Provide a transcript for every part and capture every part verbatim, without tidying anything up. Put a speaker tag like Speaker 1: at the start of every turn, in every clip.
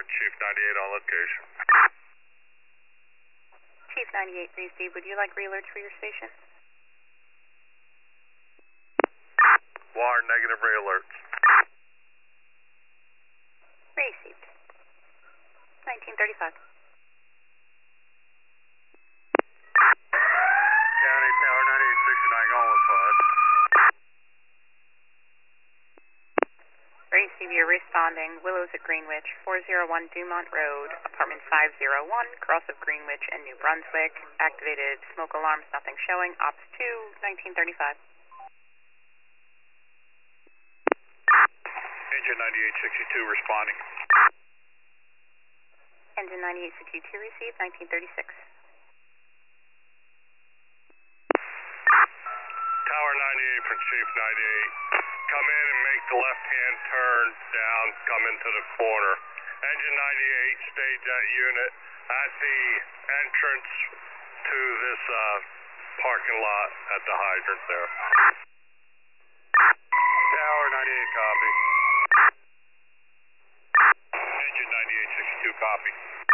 Speaker 1: Chief ninety-eight on location.
Speaker 2: Chief ninety-eight, receive. Would you like re-alerts for your station?
Speaker 1: Wire negative re-alerts.
Speaker 2: Received. nineteen thirty-five.
Speaker 1: County Tower ninety-eight sixty-nine going with Bud.
Speaker 2: Receive, you're responding. Willows at Greenwich, four oh one Dumont Road, apartment five oh one, cross of Greenwich and New Brunswick. Activated smoke alarms, nothing showing. Ops two, nineteen thirty-five.
Speaker 1: Engine ninety-eight sixty-two responding.
Speaker 2: Engine ninety-eight sixty-two received, nineteen thirty-six.
Speaker 1: Tower ninety-eight from Chief ninety-eight. Come in and make the left-hand turn down, come into the corner. Engine ninety-eight, stage that unit at the entrance to this uh, parking lot at the hydrant there. Tower ninety-eight, copy. Engine ninety-eight sixty-two, copy.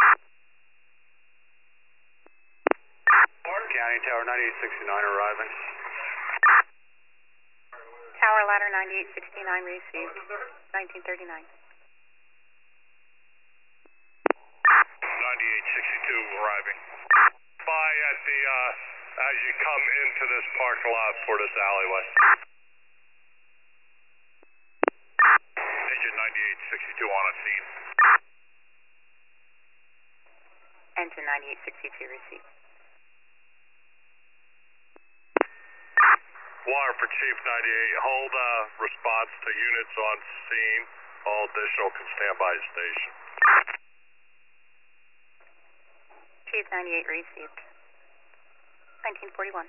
Speaker 1: County Tower ninety-eight sixty-nine arriving.
Speaker 2: Tower ladder ninety-eight sixty-nine received, nineteen thirty-nine.
Speaker 1: ninety-eight sixty-two arriving. By at the, uh, as you come into this parking lot for this alleyway. Engine ninety-eight sixty-two on a scene.
Speaker 2: Engine ninety-eight sixty-two received.
Speaker 1: Wire for Chief ninety-eight. Hold uh, response to units on scene. All additional can stand by station.
Speaker 2: Chief ninety-eight received. nineteen forty-one.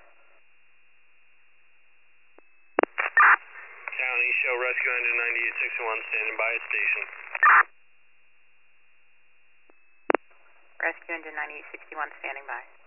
Speaker 1: County, show rescue engine ninety-eight sixty-one standing by station.
Speaker 2: Rescue engine ninety-eight sixty-one standing by.